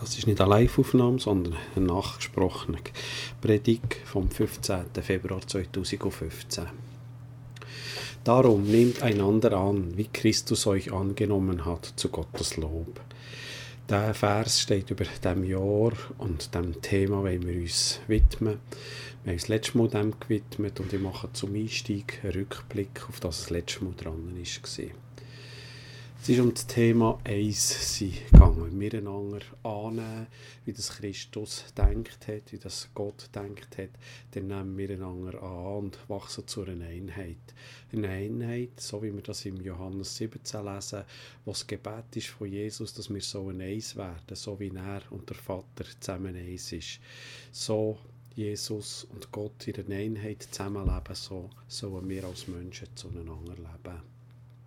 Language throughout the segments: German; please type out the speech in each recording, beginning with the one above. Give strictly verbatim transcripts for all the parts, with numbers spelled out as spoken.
Das ist nicht eine Live-Aufnahme, sondern eine nachgesprochene Predigt vom fünfzehnten Februar zweitausendfünfzehn. Darum nehmt einander an, wie Christus euch angenommen hat, zu Gottes Lob. Der Vers steht über dem Jahr und dem Thema, wollen wir uns widmen. Wir haben uns letztes Mal dem gewidmet und ich mache zum Einstieg einen Rückblick auf das, was das letzte Mal dran war. Es ist um das Thema Eins sein gegangen, miteinander annehmen, wie das Christus denkt hat, wie das Gott denkt hat, dann nehmen wir miteinander an und wachsen zu einer Einheit. Eine Einheit, so wie wir das im Johannes siebzehn lesen, wo das Gebet ist von Jesus, dass wir so ein Eins werden, so wie er und der Vater zusammen eins ist. So Jesus und Gott in einer Einheit zusammenleben, so sollen wir als Menschen zueinander leben.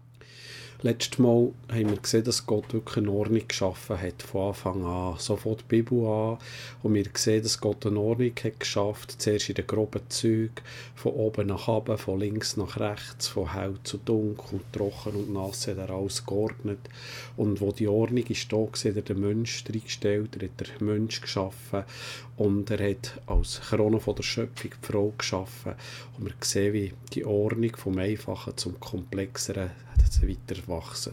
Letztes Mal haben wir gesehen, dass Gott wirklich eine Ordnung geschaffen hat, von Anfang an. So fängt die Bibel an und wir sehen, dass Gott eine Ordnung hat geschafft, zuerst in den groben Zügen, von oben nach unten, von links nach rechts, von hell zu dunkel, trocken und nass, hat er alles geordnet. Und wo die Ordnung ist da war, hat er den Mensch reingestellt, er hat den Mensch geschaffen und er hat als Krone von der Schöpfung die Frau geschaffen. Und wir sehen, wie die Ordnung vom Einfachen zum Komplexeren weiter wachsen.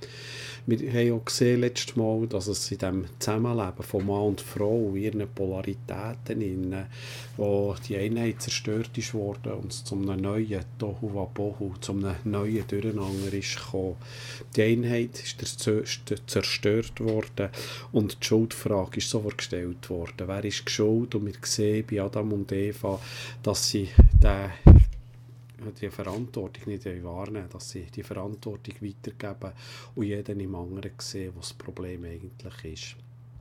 Wir haben auch gesehen letztes Mal, dass es in diesem Zusammenleben von Mann und Frau, in ihren Polaritäten, in, wo die Einheit zerstört ist worden und es zu einem neuen Tohu Wabohu, zu einem neuen Durcheinander ist gekommen. Die Einheit ist zerstört worden und die Schuldfrage ist sofort gestellt worden. Wer ist schuld? Und wir sehen bei Adam und Eva, dass sie den die Verantwortung nicht wahrnehmen, dass sie die Verantwortung weitergeben und jeden im anderen sehen, was das Problem eigentlich ist.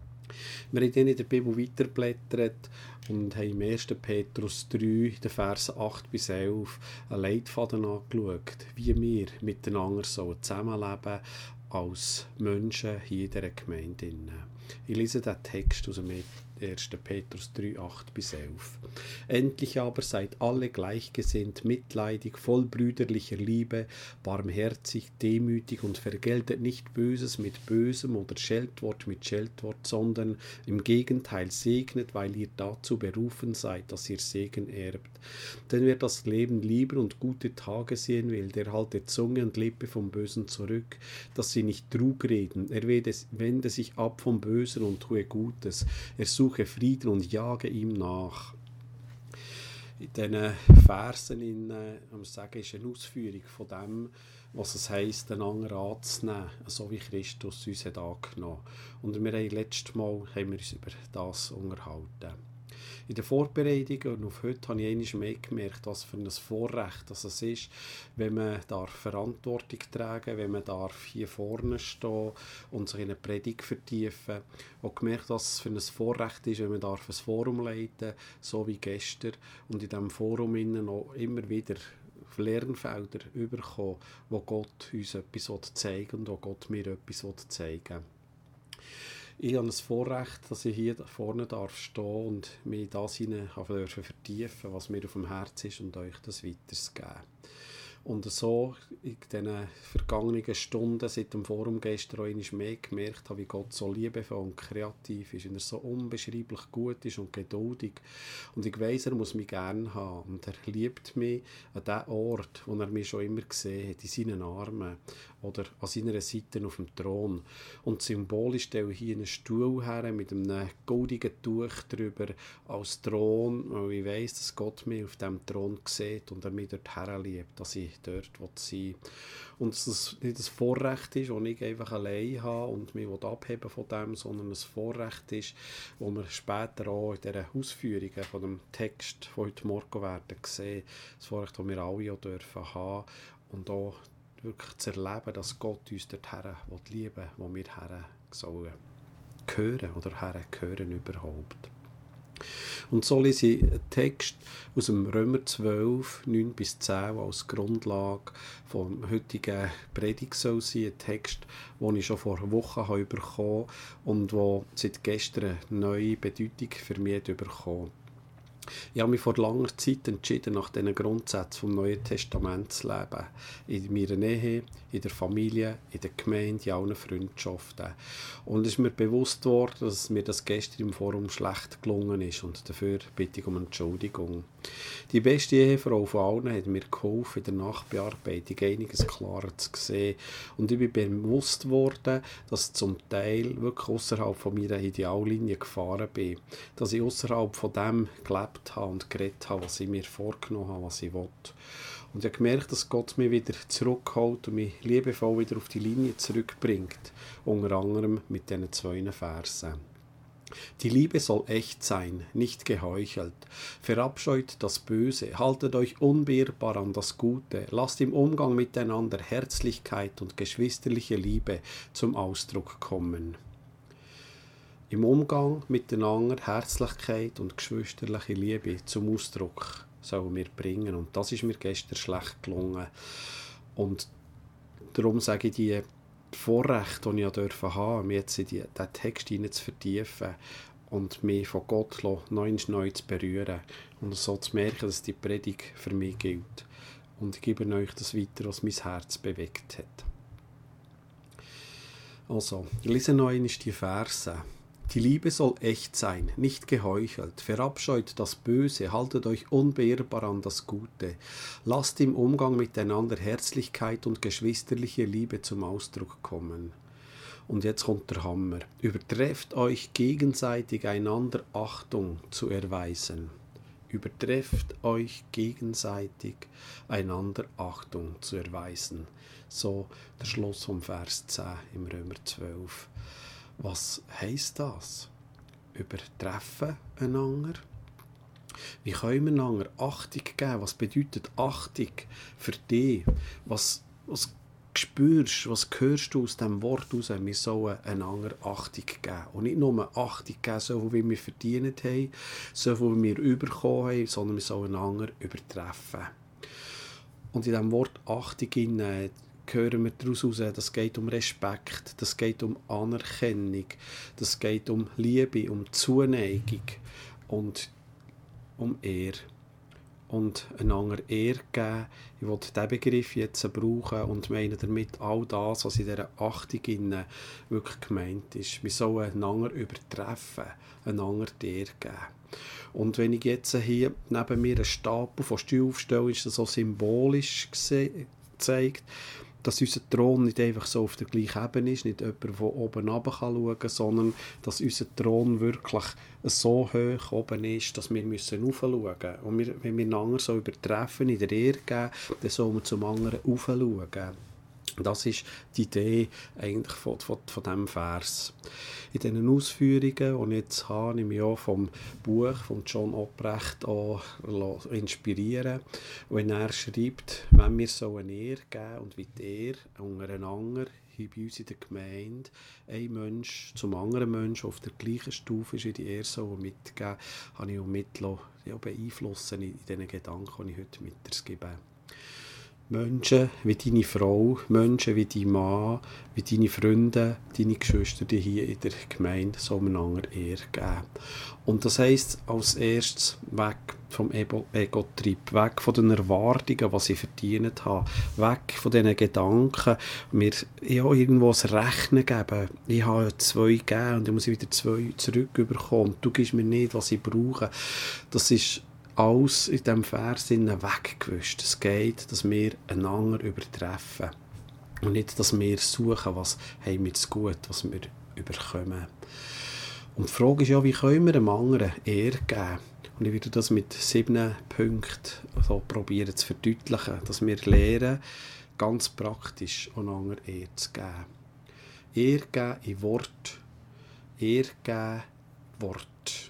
Wir haben dann in der Bibel weiterblättert und haben im ersten Petrus drei, den Versen acht bis elf, einen Leitfaden angeschaut, wie wir miteinander zusammenleben als Menschen hier in dieser Gemeinde. Ich lese den Text aus dem ersten Petrus drei, acht bis elf. Endlich aber seid alle gleichgesinnt, mitleidig, voll brüderlicher Liebe, barmherzig, demütig und vergeltet nicht Böses mit Bösem oder Scheltwort mit Scheltwort, sondern im Gegenteil segnet, weil ihr dazu berufen seid, dass ihr Segen erbt. Denn wer das Leben lieben und gute Tage sehen will, der halte Zunge und Lippe vom Bösen zurück, dass sie nicht Trug reden. Er wende sich ab vom Bösen und tue Gutes. Er suche Frieden und jage ihm nach. In diesen Versen in, äh, sagen, ist eine Ausführung von dem, was es heisst, den anderen anzunehmen, so wie Christus uns hat angenommen. Und wir haben letztes Mal haben wir uns über das unterhalten. In der Vorbereitung und auf heute habe ich einmal mehr gemerkt, was für ein Vorrecht das es ist, wenn man darf Verantwortung tragen, wenn man darf hier vorne stehen und sich in eine Predigt vertiefen. Und gemerkt, was es für ein Vorrecht ist, wenn man darf ein Forum leiten, so wie gestern, und in diesem Forum innen auch immer wieder Lernfelder überkommen, wo Gott uns etwas zeigen und wo Gott mir etwas zeigen will. Ich habe das Vorrecht, dass ich hier vorne darf stehen und mich in das hinein vertiefen, was mir auf dem Herzen ist und euch das weiterzugeben. Und so in diesen vergangenen Stunden seit dem Forum gestern auch einmal mehr gemerkt habe, wie Gott so liebevoll und kreativ ist, wie er so unbeschreiblich gut ist und geduldig. Und ich weiss, er muss mich gerne haben. Und er liebt mich an dem Ort, wo er mich schon immer gesehen hat, in seinen Armen oder an seiner Seite auf dem Thron. Und symbolisch stelle ich hier einen Stuhl her mit einem goldigen Tuch drüber als Thron, weil ich weiss, dass Gott mich auf diesem Thron sieht und er mich dort her liebt, dass ich dort sein will. Und dass es nicht ein Vorrecht ist, das ich einfach allein habe und mich abheben von dem, sondern ein Vorrecht ist, wo wir später auch in diesen Ausführungen von dem Text von heute Morgen werden sehen. Das Vorrecht, das wir alle auch dürfen haben und auch wirklich zu erleben, dass Gott uns dorthin lieben will, wo wir her sollen gehören oder her gehören überhaupt. Und so lese ich einen Text aus dem Römer zwölf, neun bis zehn, der als Grundlage vom heutigen Predigt soll sein. Ein Text, den ich schon vor Wochen habe bekommen und der seit gestern eine neue Bedeutung für mich bekommen. Ich habe mich vor langer Zeit entschieden, nach diesen Grundsätzen vom Neuen Testament zu leben. In meiner Ehe, in der Familie, in der Gemeinde, in allen Freundschaften. Und es ist mir bewusst worden, dass mir das gestern im Forum schlecht gelungen ist. Und dafür bitte ich um Entschuldigung. Die beste Ehefrau von allen hat mir geholfen, in der Nachbearbeitung einiges klarer zu sehen. Und ich bin bewusst worden, dass ich zum Teil wirklich außerhalb von meiner Ideallinie gefahren bin. Dass ich außerhalb von dem gelebt habe und geredet habe, was ich mir vorgenommen habe, was ich will. Und ich habe gemerkt, dass Gott mich wieder zurückholt und mich liebevoll wieder auf die Linie zurückbringt. Unter anderem mit diesen zwei Versen. Die Liebe soll echt sein, nicht geheuchelt. Verabscheut das Böse, haltet euch unbeirrbar an das Gute, lasst im Umgang miteinander Herzlichkeit und geschwisterliche Liebe zum Ausdruck kommen. Im Umgang miteinander Herzlichkeit und geschwisterliche Liebe zum Ausdruck sollen wir bringen. Und das ist mir gestern schlecht gelungen. Und darum sage ich, die Vorrecht, die ich dürfen haben, mir jetzt in die, diesen Text hinein zu vertiefen und mich von Gott neu neu zu berühren und so zu merken, dass die Predigt für mich gilt. Und ich gebe euch das weiter, was mein Herz bewegt hat. Also, ich lese noch einmal die Verse. Die Liebe soll echt sein, nicht geheuchelt. Verabscheut das Böse, haltet euch unbeirrbar an das Gute. Lasst im Umgang miteinander Herzlichkeit und geschwisterliche Liebe zum Ausdruck kommen. Und jetzt kommt der Hammer. Übertrefft euch gegenseitig einander Achtung zu erweisen. Übertrefft euch gegenseitig einander Achtung zu erweisen. So der Schluss vom Vers zehn im Römer zwölf. Was heisst das? Übertreffen einander? Wie können wir einander Achtung geben? Was bedeutet Achtung für dich? Was, was spürst, was hörst du aus diesem Wort raus? Wir sollen einander Achtung geben. Und nicht nur Achtung geben, so viel wie wir verdient haben, so viel wie wir bekommen haben, sondern wir sollen einander übertreffen. Und in diesem Wort Achtung äh, hören wir daraus heraus, das geht um Respekt, das geht um Anerkennung, das geht um Liebe, um Zuneigung und um Ehre. Und einander Ehre geben. Ich will diesen Begriff jetzt brauchen und meine damit all das, was in dieser Achtung wirklich gemeint ist. Wir sollen einander übertreffen, einander die Ehre geben. Und wenn ich jetzt hier neben mir einen Stapel von Stühlen aufstelle, ist das so symbolisch gezeigt, dass unser Thron nicht einfach so auf der gleichen Ebene ist, nicht jemand, der oben runter schauen kann, sondern dass unser Thron wirklich so hoch oben ist, dass wir müssen raufschauen müssen. Und wir, wenn wir einander so übertreffen, in der Ehre geben, dann sollen wir zum anderen raufschauen. Das ist die Idee eigentlich von, von, von diesem Vers. In diesen Ausführungen, die ich jetzt habe, nehme ich auch vom Buch von John Obrecht auch inspirieren, wenn er schreibt, wenn wir so eine Ehre geben und wie die Ehre untereinander hier bei uns in der Gemeinde ein Mensch zum anderen Menschen auf der gleichen Stufe ist, wie die Ehre so mitgeben, habe ich auch mitlassen, ja, beeinflussen in diesen Gedanken, die ich heute mitgebe. Menschen wie deine Frau, Menschen wie dein Mann, wie deine Freunde, deine Geschwister, die hier in der Gemeinde so einander Ehre geben. Und das heisst als erstes weg vom Ego-Trip, weg von den Erwartungen, was ich verdient habe, weg von diesen Gedanken, mir ja, irgendwo ein Rechnen geben. Ich habe zwei gegeben und dann muss ich wieder zwei zurückbekommen und du gibst mir nicht, was ich brauche. Das ist alles in diesem Vers weggewischt. Es geht, dass wir einander übertreffen. Und nicht, dass wir suchen, was haben wir zu gut, was wir überkommen. Und die Frage ist ja, wie können wir einem anderen Ehre geben? Und ich werde das mit sieben Punkten so probieren zu verdeutlichen, dass wir lernen, ganz praktisch einander Ehre zu geben. Ehre geben in Wort. Ehre geben Wort.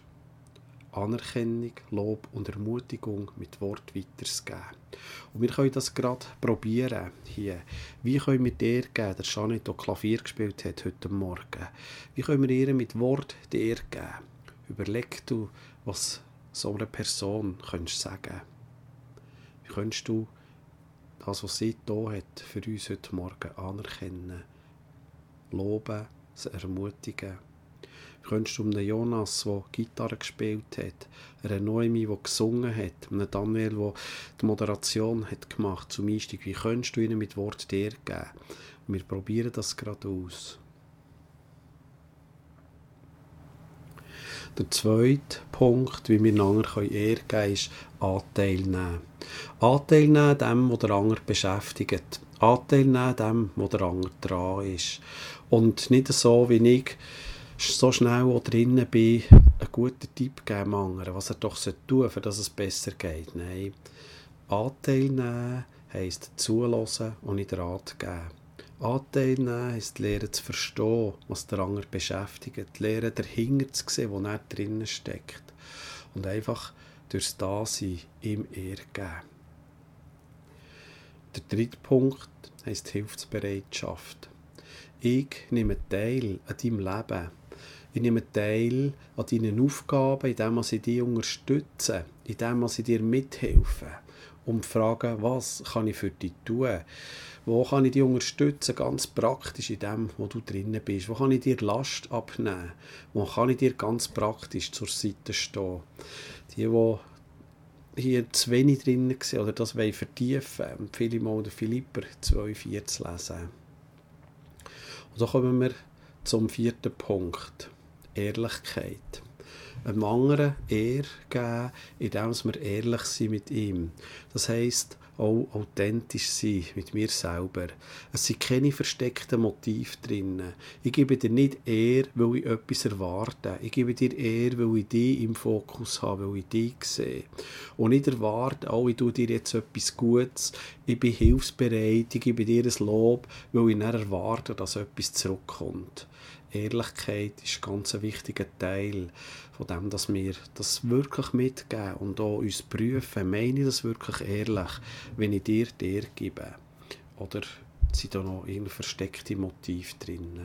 Anerkennung, Lob und Ermutigung mit Wort weiterzugeben. Und wir können das gerade probieren hier. Wie können wir die Ehre geben, der Janet, der Klavier gespielt hat heute Morgen? Wie können wir ihr mit Wort die Ehre geben? Überleg du, was so eine Person könntest sagen. Wie könntest du das, was sie da hat, für uns heute Morgen anerkennen, loben, sie ermutigen? Wie könntest du einem Jonas, der Gitarre gespielt hat, einer Noemi, die gesungen hat, einem Daniel, der die Moderation hat gemacht zum Einstieg, wie könntest du ihnen mit Wort dir geben? Und wir probieren das gerade aus. Der zweite Punkt, wie wir einander Ehre geben können, ist Anteil nehmen. Anteil nehmen dem, was der andere beschäftigt. Anteil nehmen dem, was der andere dran ist. Und nicht so, wie ich so schnell auch drinnen bin, einen guten Tipp geben am anderen, was er doch tun sollte, für dass es besser geht. Nein, Anteil nehmen heisst zuhören und nicht Rat geben. Anteil nehmen heisst lernen zu verstehen, was der andere beschäftigt. Lernen dahinter zu sehen, wo er drinnen steckt. Und einfach durchs Dasein ihm Ehre geben. Der dritte Punkt heisst Hilfsbereitschaft. Ich nehme teil an deinem Leben. Ich nehme teil an deinen Aufgaben, indem ich dich unterstütze, indem ich dir mithelfe. Und frage, was kann ich für dich tun? Wo kann ich dich unterstützen, ganz praktisch in dem, wo du drinnen bist? Wo kann ich dir Last abnehmen? Wo kann ich dir ganz praktisch zur Seite stehen? Die, die hier zu wenig drinnen waren oder das wollen vertiefen, empfehle ich mal den Philipper zwei vier zu lesen. Und so kommen wir zum vierten Punkt. Ehrlichkeit. Einem anderen Ehre geben, indem wir ehrlich sind mit ihm. Das heisst, auch authentisch sein mit mir selber. Es sind keine versteckten Motive drin. Ich gebe dir nicht Ehre, weil ich etwas erwarte. Ich gebe dir Ehre, weil ich dich im Fokus habe, weil ich dich sehe. Und nicht erwarte, oh, ich tue dir jetzt etwas Gutes, ich bin hilfsbereit, ich gebe dir ein Lob, weil ich nicht erwarte, dass etwas zurückkommt. Ehrlichkeit ist ein ganz wichtiger Teil von dem, dass wir das wirklich mitgeben und auch uns prüfen, meine ich das wirklich ehrlich, wenn ich dir dir gebe? Oder sind da noch irgendein versteckte Motiv drin?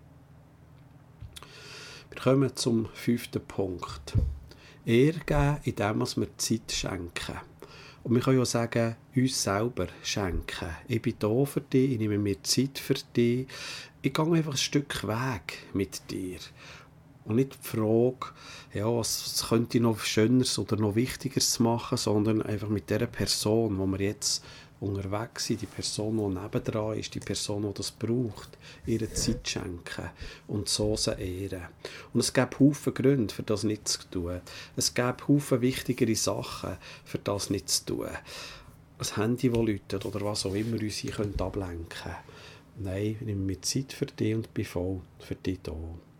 Wir kommen zum fünften Punkt. Ehre geben, indem wir Zeit schenken. Und wir können ja sagen, uns selber schenken. Ich bin da für dich, ich nehme mir Zeit für dich. Ich gehe einfach ein Stück Weg mit dir. Und nicht die Frage, ja, was, was könnte ich noch Schöneres oder noch Wichtigeres machen, sondern einfach mit der Person, wo wir jetzt unterwegs sind, die Person, die nebendran ist, die Person, die das braucht, ihre Zeit schenken und so sie ehren. Und es gibt Haufen Gründe, für das nicht zu tun. Es gibt Haufen wichtigere Sachen, für das nicht zu tun. Ein Handy, das läutet oder was auch immer uns hier ablenken können. Nein, ich nehme mir Zeit für dich und bin voll für dich da.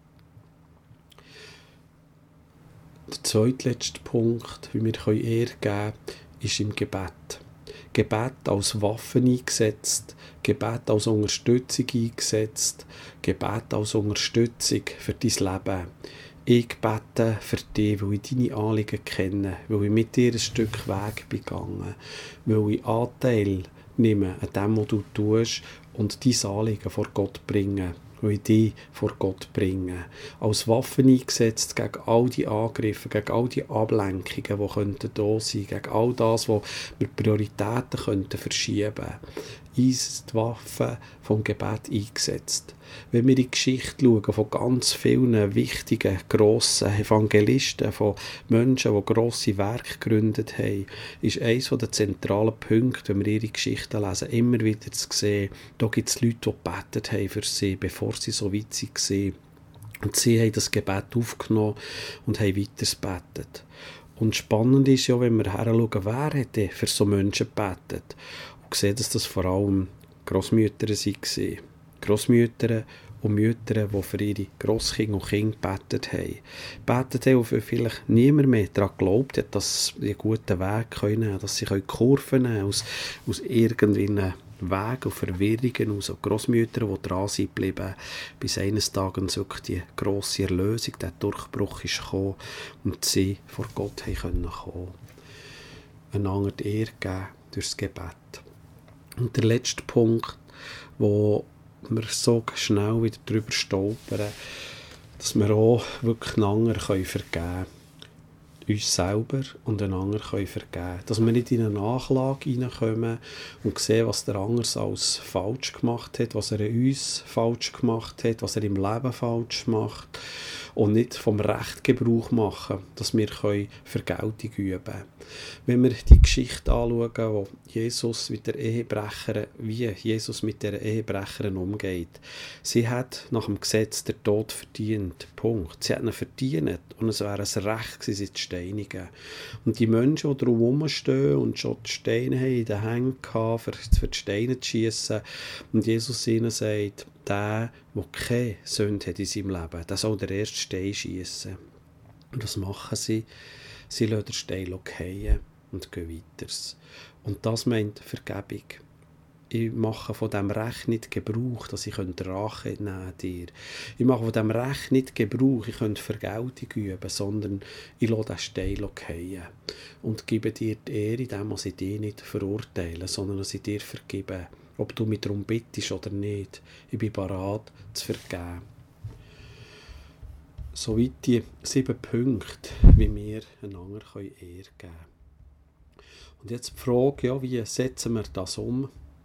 Der zweitletzte Punkt, wie wir Ehre geben können, ist im Gebet. Gebet als Waffe eingesetzt, Gebet als Unterstützung eingesetzt, Gebet als Unterstützung für dein Leben. Ich bete für dich, weil ich deine Anliegen kenne, weil ich mit dir ein Stück Weg bin gegangen, weil ich Anteil nehme an dem, was du tust und dein Anliegen vor Gott bringe. Weil ich dich vor Gott bringe. Als Waffe eingesetzt gegen all die Angriffe, gegen all die Ablenkungen, die da sein könnten, gegen all das, was wir Prioritäten könnten verschieben könnten. Ist die Waffe vom Gebet eingesetzt. Wenn wir in die Geschichte schauen von ganz vielen wichtigen, grossen Evangelisten, von Menschen, die grosse Werke gegründet haben, ist eines der zentralen Punkte, wenn wir ihre Geschichten lesen, immer wieder zu sehen, da gibt es Leute, die gebetet haben für sie, bevor sie so weit waren. Und sie haben das Gebet aufgenommen und haben weiter gebetet. Und spannend ist ja, wenn wir heranschauen, wer hat für so Menschen gebetet. Und sehen, dass das vor allem Grossmütter waren. Grossmütter und Mütter, die für ihre Grosskinder und Kinder gebetet haben. Gebetet haben, und vielleicht niemand mehr daran geglaubt hat, dass sie einen guten Weg können, dass sie Kurven nehmen aus, aus irgendeinem Weg und Verwirrungen aus. Grossmütter, die dran sind geblieben, bis eines Tages wirklich die grosse Erlösung, der Durchbruch ist gekommen und sie vor Gott haben können kommen. Einander die Ehre geben durch das Gebet. Und der letzte Punkt, wo wir so schnell wieder drüber stolpern, dass wir auch wirklich einander vergeben können. Uns selber und einander vergeben können. Dass wir nicht in eine Nachlage hineinkommen und sehen, was der andere alles falsch gemacht hat, was er in uns falsch gemacht hat, was er im Leben falsch macht. und nicht vom Recht Gebrauch machen, dass wir Vergeltung üben können. Wenn wir die Geschichte anschauen, wo Jesus mit der Ehebrecherin, wie Jesus mit der Ehebrecherin umgeht. Sie hat nach dem Gesetz den Tod verdient. Punkt. Sie hat ihn verdient und es wäre ein Recht gewesen, sie zu steinigen. Und die Menschen, die drumherum stehen und schon die Steine haben in den Händen hatten, für, für die Steine zu schiessen, und Jesus ihnen sagt, der, der keine Sünde hat in seinem Leben, der soll den ersten Stein schiessen. Und das machen sie. Sie lassen den Stein fallen und gehen weiter. Und das meint Vergebung. Ich mache von diesem Recht nicht Gebrauch, dass ich Rache nehmen dir. Ich mache von diesem Recht nicht Gebrauch, ich könnte Vergeltung üben, sondern ich lasse den Stein fallen und gebe dir die Ehre, indem ich dich nicht verurteile, sondern dass ich dir vergebe. Ob du mich darum bittest oder nicht, ich bin bereit zu vergeben. Soweit die sieben Punkte, wie wir einander Ehre geben können. Und jetzt die Frage, ja, wie setzen wir das um?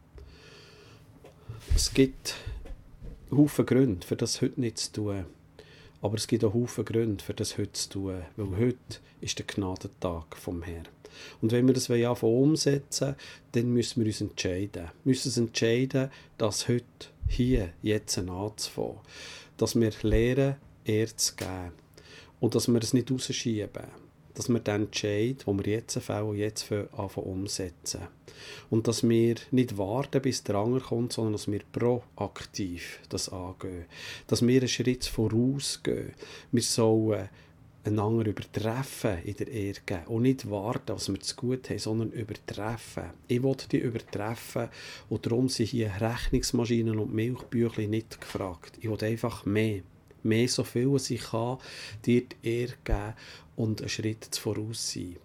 Es gibt Haufen Gründe, für das heute nicht zu tun. Aber es gibt auch Haufen Gründe, für das heute zu tun. Weil heute ist der Gnadentag vom Herrn. Und wenn wir das anfangen umsetzen, dann müssen wir uns entscheiden. Wir müssen uns entscheiden, dass heute, hier, jetzt anzufangen. Dass wir lernen, Ehre zu geben. Und dass wir es nicht rausschieben. Dass wir den Entscheid, den wir jetzt fällen, jetzt anfangen umsetzen. Und dass wir nicht warten, bis der andere kommt, sondern dass wir proaktiv das angehen. Dass wir einen Schritt vorausgehen. Wir sollen einander übertreffen in der Ehre geben. Und nicht warten, was wir zu gut haben, sondern übertreffen. Ich will die übertreffen und darum sind hier Rechnungsmaschinen und Milchbüchlein nicht gefragt. Ich will einfach mehr. Mehr so viel, als ich kann, dir die Ehre geben und einen Schritt voraus sein.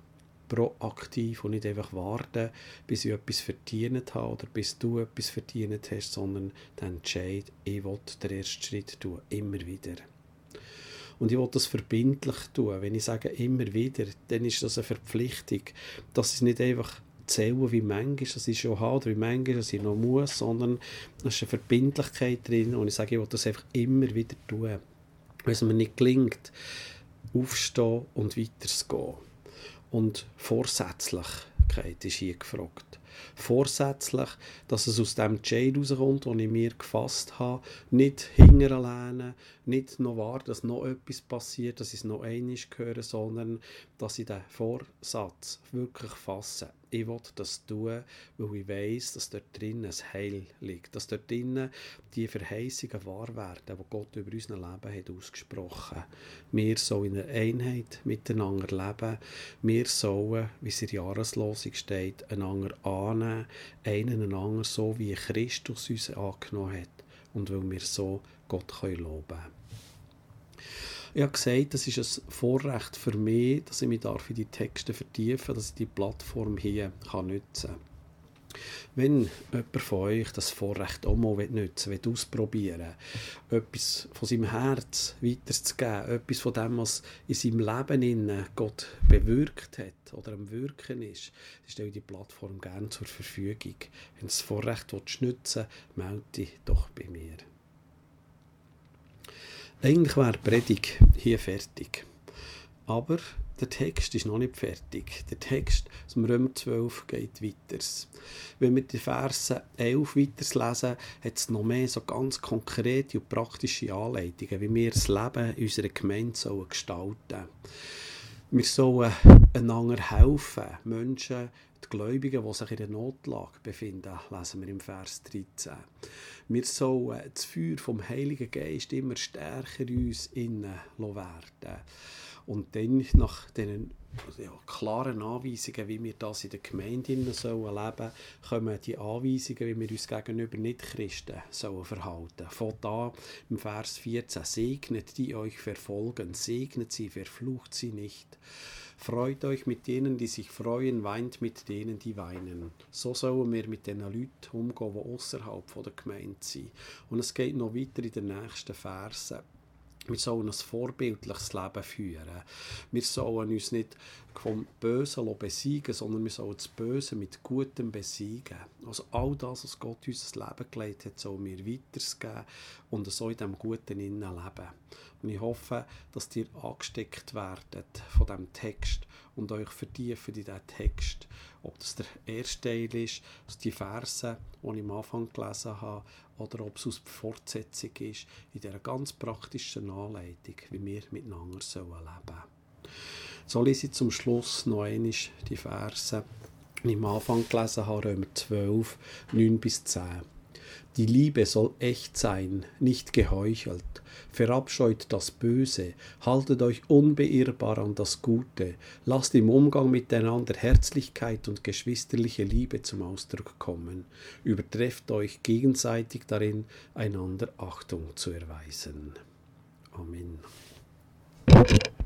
Proaktiv und nicht einfach warten, bis ich etwas verdient habe oder bis du etwas verdient hast, sondern den Entscheid, ich will den ersten Schritt tun, immer wieder. Und ich will das verbindlich tun. Wenn ich sage immer wieder, dann ist das eine Verpflichtung, dass es nicht einfach zählen, wie manchmal das ich schon habe oder wie manchmal das ich noch muss, sondern es ist eine Verbindlichkeit drin und ich sage, ich will das einfach immer wieder tun. Wenn es mir nicht gelingt, aufstehen und weiterzugehen. Und Vorsätzlichkeit ist hier gefragt. Vorsätzlich, dass es aus dem Entscheid rauskommt, den ich mir gefasst habe, nicht hinterlehnen, nicht noch warten, dass noch etwas passiert, dass ich es noch einmal höre, sondern dass ich den Vorsatz wirklich fasse. Ich will das tun, weil ich weiss, dass dort drinnen ein Heil liegt, dass dort drinnen die Verheißungen wahr werden, die Gott über unser Leben hat ausgesprochen. Wir sollen in einer Einheit miteinander leben. Wir sollen, wie es in der Jahreslosung steht, einander annehmen, einen einander so, wie Christus uns angenommen hat und weil wir so Gott loben können. Ich habe gesagt, das ist ein Vorrecht für mich, dass ich mich in die Texte vertiefen darf, dass ich die Plattform hier nutzen kann. Wenn jemand von euch das Vorrecht auch mal nutzen will, ausprobieren will, etwas von seinem Herz weiterzugeben, etwas von dem, was in seinem Leben Gott bewirkt hat oder am Wirken ist, dann stelle ich die Plattform gerne zur Verfügung. Wenn du das Vorrecht nutzen willst, melde dich doch bei mir. Eigentlich wäre die Predigt hier fertig. Aber der Text ist noch nicht fertig. Der Text aus dem Römer zwölf geht weiter. Wenn wir die Verse elf weiterlesen, hat es noch mehr so ganz konkrete und praktische Anleitungen, wie wir das Leben in unserer Gemeinde sollen gestalten sollen. Wir sollen einander helfen, Menschen, die Gläubigen, die sich in der Notlage befinden, lesen wir im Vers dreizehn. Wir sollen das Feuer vom Heiligen Geist immer stärker in uns innen werden. Und dann nach diesen ja, klaren Anweisungen, wie wir das in der Gemeinde leben sollen, kommen die Anweisungen, wie wir uns gegenüber Nicht-Christen sollen verhalten. Von da im Vers vierzehn: Segnet die euch verfolgen, segnet sie, verflucht sie nicht. Freut euch mit denen, die sich freuen, weint mit denen, die weinen. So sollen wir mit den Leuten umgehen, die außerhalb der Gemeinde sind. Und es geht noch weiter in den nächsten Versen. Wir sollen ein vorbildliches Leben führen. Wir sollen uns nicht vom Bösen besiegen, sondern wir sollen das Böse mit Gutem besiegen. Also all das, was Gott uns ins Leben gelegt hat, sollen wir weitergeben und so in diesem Guten innen leben. Und ich hoffe, dass ihr angesteckt werdet von diesem Text und euch vertieft in diesen Text. Ob das der erste Teil ist, aus die Verse, die ich am Anfang gelesen habe, oder ob es aus der Fortsetzung ist, in dieser ganz praktischen Anleitung, wie wir miteinander leben sollen. So lese ich zum Schluss noch einmal die Verse, die ich am Anfang gelesen habe, Römer zwölf, neun bis zehn. Die Liebe soll echt sein, nicht geheuchelt. Verabscheut das Böse, haltet euch unbeirrbar an das Gute, lasst im Umgang miteinander Herzlichkeit und geschwisterliche Liebe zum Ausdruck kommen. Übertrefft euch gegenseitig darin, einander Achtung zu erweisen. Amen.